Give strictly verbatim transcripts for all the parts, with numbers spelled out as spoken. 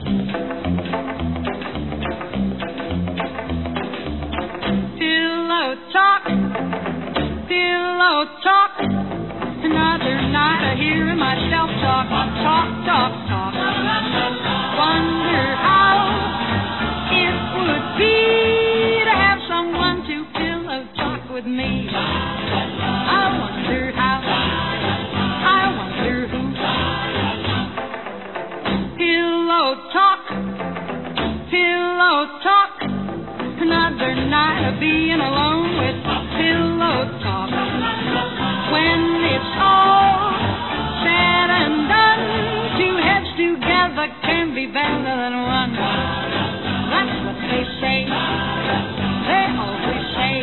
Pillow talk, pillow talk. Another night of hearing myself talk, talk, talk, talk. Wonder how it would be to have someone to pillow talk with me. I wonder how, I wonder who. Pillow talk, pillow talk. Another night of being alone with pillow talk. When it's all said and done, two heads together can be better than one. That's what they say, they always say.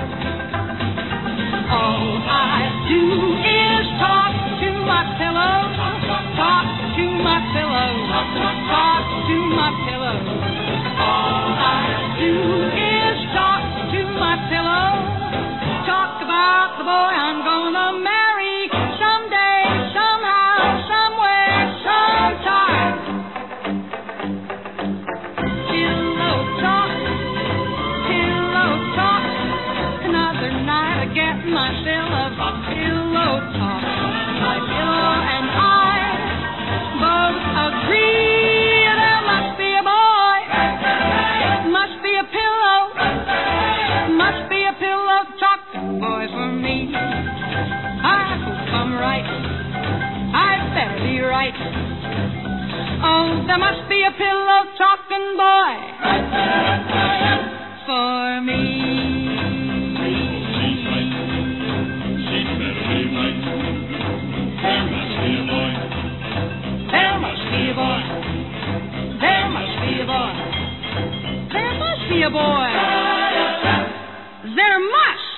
All I do is talk to my pillow, talk to my pillow, talk to my pillow. All I do is talk to my pillow, talk about the boy I'm gonna marry someday, somehow, somewhere, sometime. Pillow talk, pillow talk. Another night I get my fill of pillow talk. My pillow and I both agree there must be a boy, must be a pillow, must be a pillow talk boy for me. I hope I'm right, I'd better be right. Oh, there must be a pillow talking boy for me. There must be a boy, there must be a boy, there must be a boy, there must.